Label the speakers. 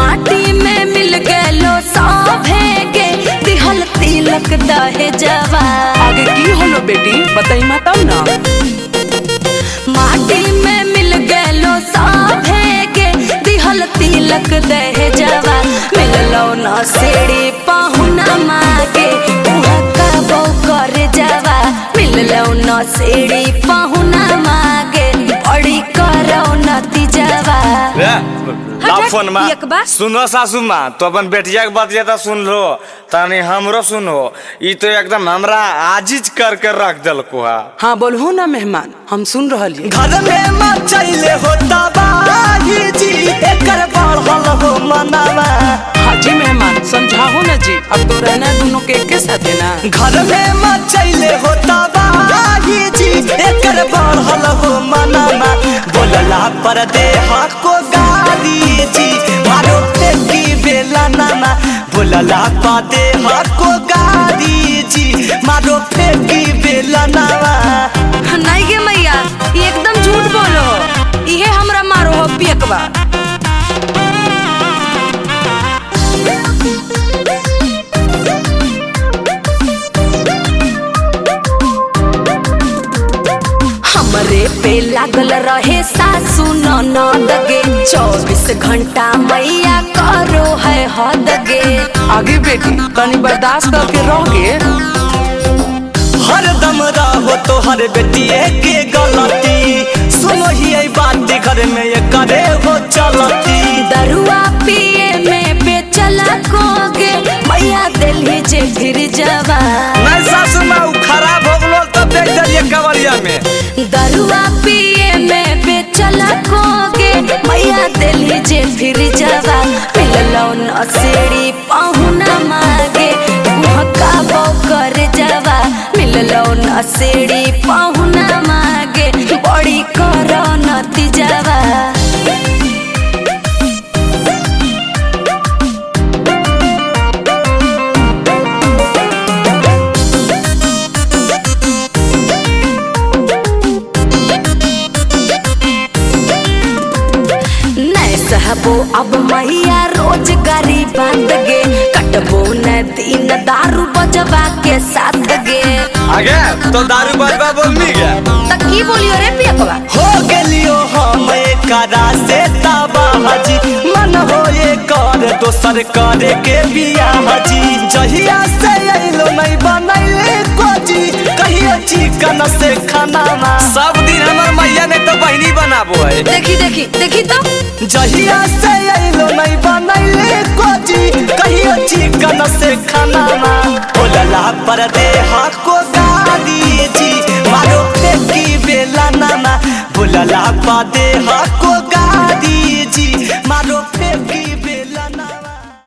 Speaker 1: माटी में मिल गलो सौभेगे दिहल तिलक दहेजवा।
Speaker 2: आगे की होलो बेटी बताई मा तब ना।
Speaker 1: माटी में मिल गलो सौभेगे दिहल तिलक दहेजवा। मिललो न सेड़ी पहुना मागे उहका बो कर जवा। मिललो न सेड़ी पहुना मागे बड़ी करो नतीजवा।
Speaker 3: फोन में सुनो सासू माँ तो अपन बेटिया के बतिया तो सुन लो तनी हमरो सुनो। ई तो एकदम हमरा आजिज करके रख दिलको है।
Speaker 2: हाँ बोलहो ना मेहमान हम सुन रहली।
Speaker 4: घर में मचैले होता बाही जी एकर बढ़ल हो मनावा।
Speaker 2: हाँ जी मेहमान समझाओ ना जी अब तो रहना दोनों के एक साथ है ना।
Speaker 4: घर में मचैले होता बाही जी एकर बढ़ल हो मनावा। बोलला पर दे को गाली जी मारो फेंकी बेला नाना। बोलला पर दे को गाली जी मारो फेंकी बेला नावा।
Speaker 1: नहीं गे मैया ये एकदम झूठ बोलो। इहे हमरा मारो हो पियकवा। हमरे पे लागल रहे सासू ननद गे 24 घंटा मैया करो है हद गे।
Speaker 2: आगे बेटी तनी बर्दाश्त करके रहोगे।
Speaker 4: हरदम रहो तो हर बेटिए के गलती सुनो ही बात घर में ये करे हो चलती।
Speaker 1: दरुआ पिए में बेचला कोगे मैया दिल्ली जे फिर जवा।
Speaker 3: नहीं सासू माँ खराब हो गलो तो देख दिलिए कवरिया में।
Speaker 1: दरुआ पिए में बेचला कोगे मैया दिल्ली जे फिर जवा। मिललो न सेड़ी पहुना मागे उहका बो कर जवा। मिललो न सेड़ी पहुना मागे बड़ी करो नतीजवा। सहबो अब मैया रोजगारी बांध गे कटबो न दिन दारू बजवा के साथ गे।
Speaker 3: आगे तो दारू बजवा बोलनी गे
Speaker 1: त की बोलियो रे पियकवा।
Speaker 4: हो गेलियो हम एकरा से तबाह जी मन हो ये कर दोसर करे के बियाह जी। जहिया से अइलो नहीं बनैले कोजी कहियो चिकन से खाना
Speaker 3: सब दिन हमर मैया ने तो बहनी बनाबो है।
Speaker 1: देखी देखी देखी तो
Speaker 4: जहिया से अइलो नहीं बनैले कोजी कहियो चिकन से खाना। बोलला पर दे को गाली जी मारो फेंकी बेला नाना। बोलला पर दे को गाली जी मारो फेंकी